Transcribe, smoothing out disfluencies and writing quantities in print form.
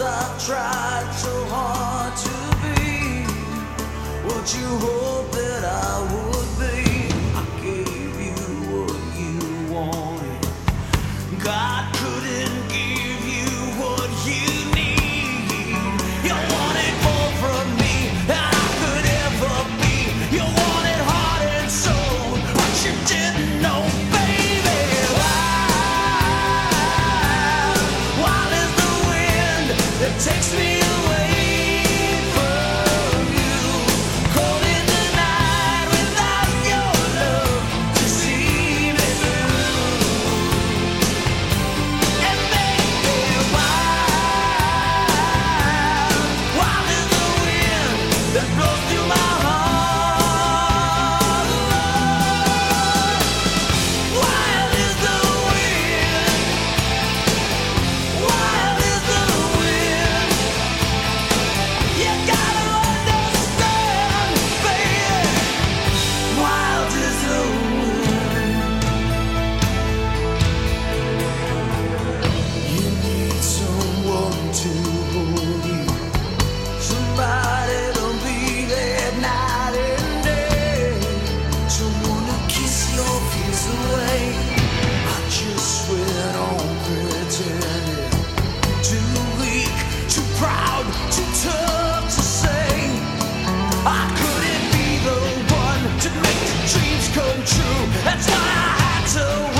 I've tried so hard to be what you hope that I would be. I gave you what you wanted. God couldn't give you what you need. You wanted more from me than I could ever be. You wanted heart and soul, but you didn't know, baby. Wild is the wind that takes me away from you. Cold in the night without your love to see me through. And baby, wild is the wind that blows through my heart. Wild is the wind. Wild is the wind. You gotta understand, baby. Wild is the wind. You need someone to hold you, somebody to be there night and day, someone to kiss your fears away. I just went on pretending, too weak, too proud, too tough to say I couldn't be the one to make the dreams come true. That's why I had to